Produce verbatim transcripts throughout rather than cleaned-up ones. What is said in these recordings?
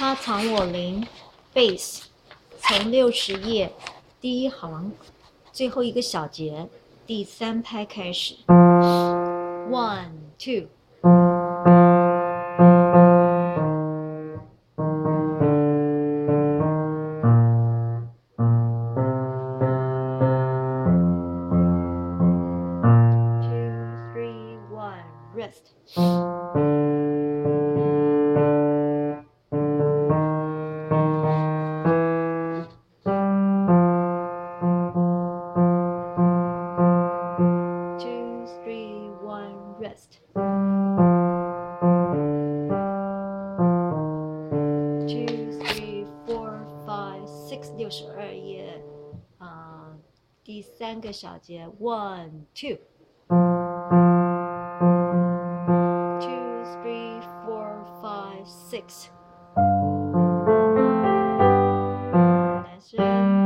他藏我灵 base 从六十页第一行最后一个小节第三拍开始 one two two three one rest two three one rest two three four five six 六十二页啊、uh, 第三个小节 one two two three four five six 男生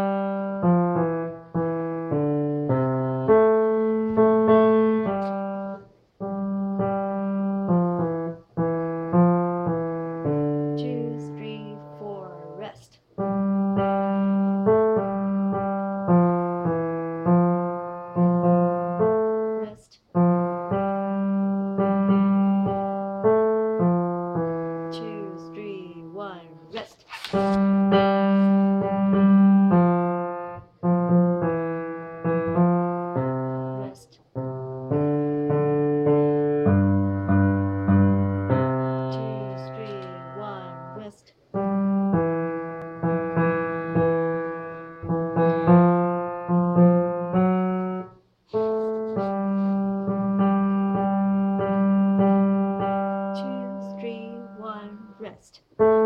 two three four rest rest two three one rest rest two three one rest two three one rest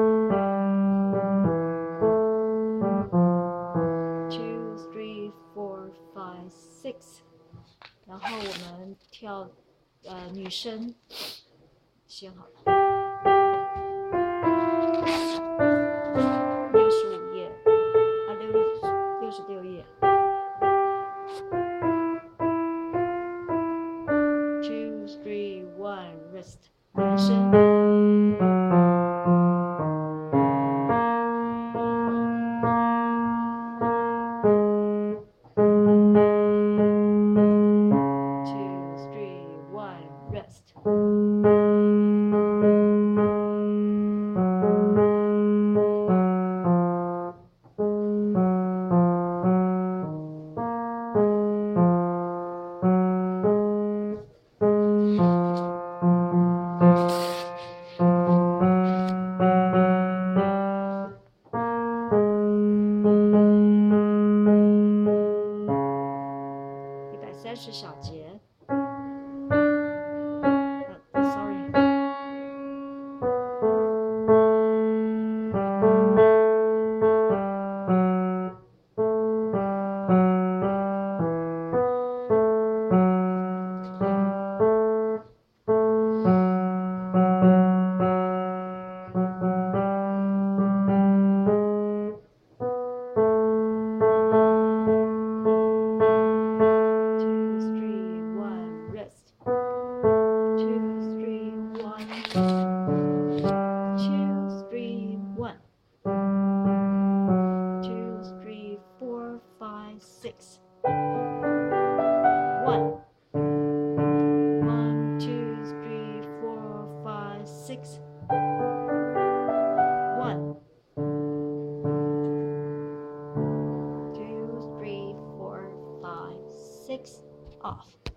two three four five six 然后我们跳呃女生先好了六十五页啊六六十六页 two three one rest 男生two three one rest一百三十小节six one one two three four five six one two three four five six off